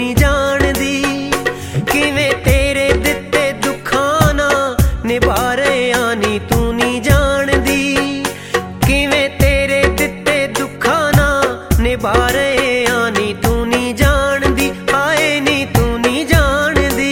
नहीं जानदी, किवें तेरे दिते दुखां नाल निभा रहा नी तू नहीं जानदी, किवें तेरे दिते दुखां नाल निभा रहा नी तू नहीं जानदी, हाय नी तू नहीं जानदी।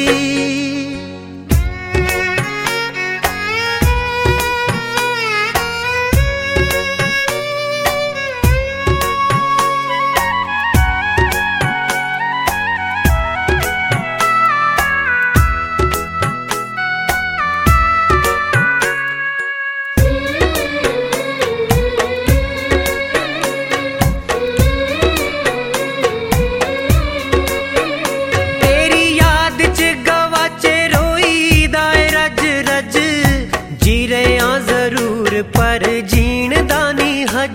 पर जीण दा नी हज,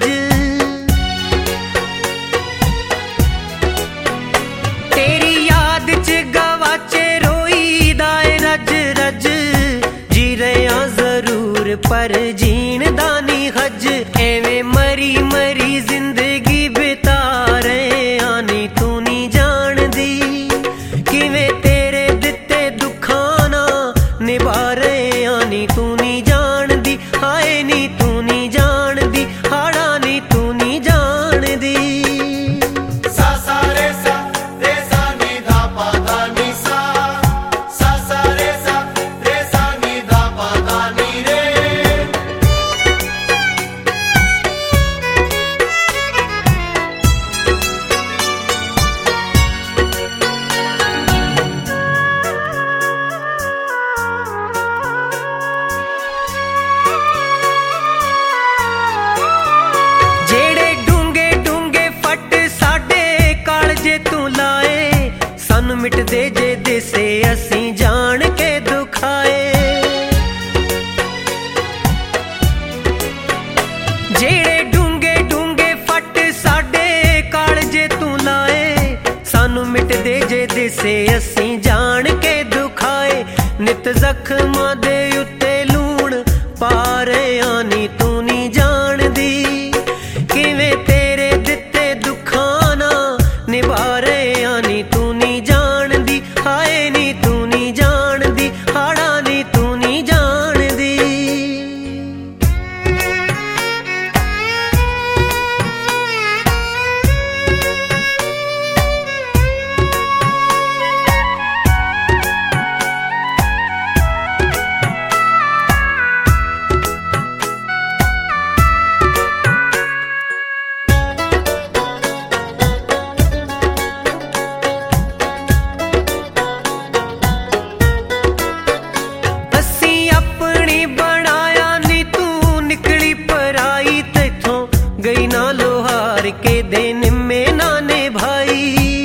तेरी याद च गवाचे रोई दाए रज रज, जी रहा जरूर पर जीण दा नी हज, एवें मरी मरी जिंदगी बिता रहे आनी तू नहीं जानदी, किवें तेरे दिते दुखां नाल निभा रहे आनी तू नहीं जानदी, हाय नी तू नहीं जानदी, हाड़ा नी तू नहीं जानदी। सा सा रे सा नी धा पा धा नी सा, सा सा रे सा नी धा पा धा नी रे। मिट दे जे दिसे असी जान के दुखाए, जेड़े डूंगे डूंगे फट साडे कालजे तू लाए, सानू मिट दे जे दिसे असी जान के दुखाए, नित जख्मां दे उत्ते लूण पा रहे आनी तू नहीं जानदी, किवें तेरे दिते दुखां नाल निभा रहे आनी तू नहीं जानदी, हाय नी तू नहीं जानदी, हाड़ा नी तू नहीं जानदी। गई ना लोहार के दिन में नाने भाई,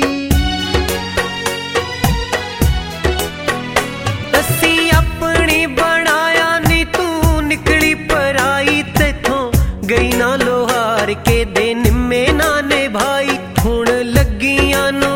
असी अपनी बनाया नी तू निकली पराई तेथों, गई ना लोहार के दिन में नाने भाई, हुण लगियां नू